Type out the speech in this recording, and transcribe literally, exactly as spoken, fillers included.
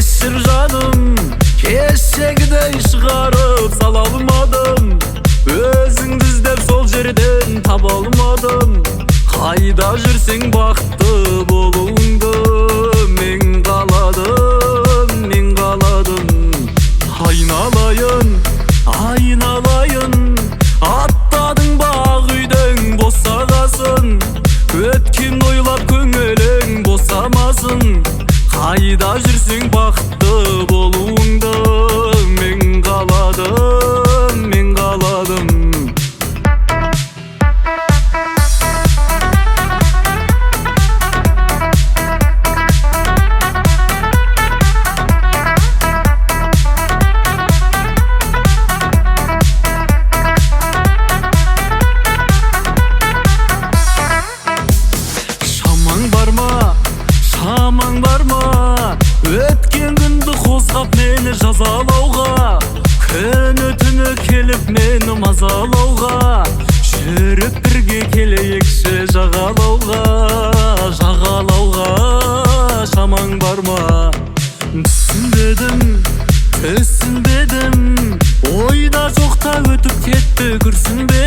кешір жаным, кешегідей шығарып сала алмадым. Өзіңді іздеп сол жерден таба алмадым. Қайда жүрсең бақытты болуыңды мен қаладым, мен қаладым. Айналайын, айналайын, аттадың бақ үйдің босағасын. Өткен ойлап көңілің босамасын. Қайда жүрсең бақытты болуыңды мен қаладым, мен қаладым. Шамаң бар ма, өткен күнді қозғап мені жазалауға, күні түні келіп мені мазалауға. Жүріп бірге келейікші жағалауға, жағалауға. Шамаң бар ма? Түсінбедім, түсінбедім, ойда жоқта өтіп кетті күрсінбедім.